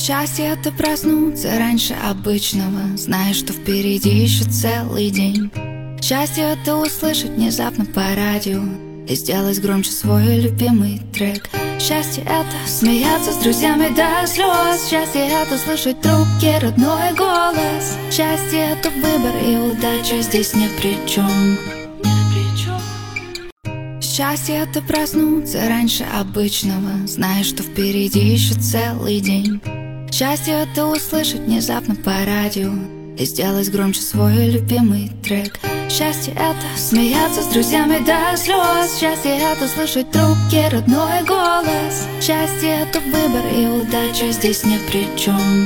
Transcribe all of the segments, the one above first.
Счастье — это проснуться раньше обычного, зная, что впереди еще целый день. Счастье — это услышать внезапно по радио и сделать громче свой любимый трек. Счастье — это смеяться с друзьями до слез. Счастье — это слышать в трубке родной голос. Счастье — это выбор, и удача здесь ни при чем. Счастье — это проснуться раньше обычного, зная, что впереди еще целый день. Счастье — это услышать внезапно по радио и сделать громче свой любимый трек. Счастье — это смеяться с друзьями до слез. Счастье — это слышать в трубке родной голос. Счастье — это выбор, и удача здесь ни при чем.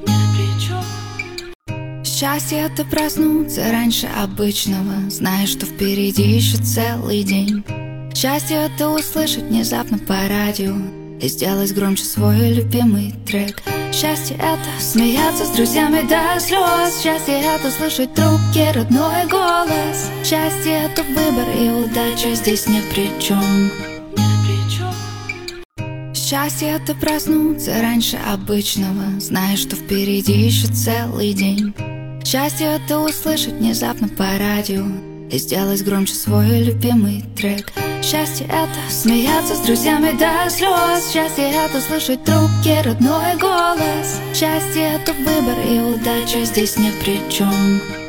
Счастье — это проснуться раньше обычного, зная, что впереди еще целый день. Счастье — это услышать внезапно по радио и сделать громче свой любимый трек. Счастье — это смеяться с друзьями до слез. Счастье — это слышать в трубке родной голос. Счастье — это выбор, и удача здесь ни при чем. Счастье — это проснуться раньше обычного, зная, что впереди еще целый день. Счастье — это услышать внезапно по радио и сделать громче свой любимый трек. Счастье — это смеяться с друзьями до слез. Счастье — это слышать в трубке родной голос. Счастье — это выбор, и удача здесь ни при чем.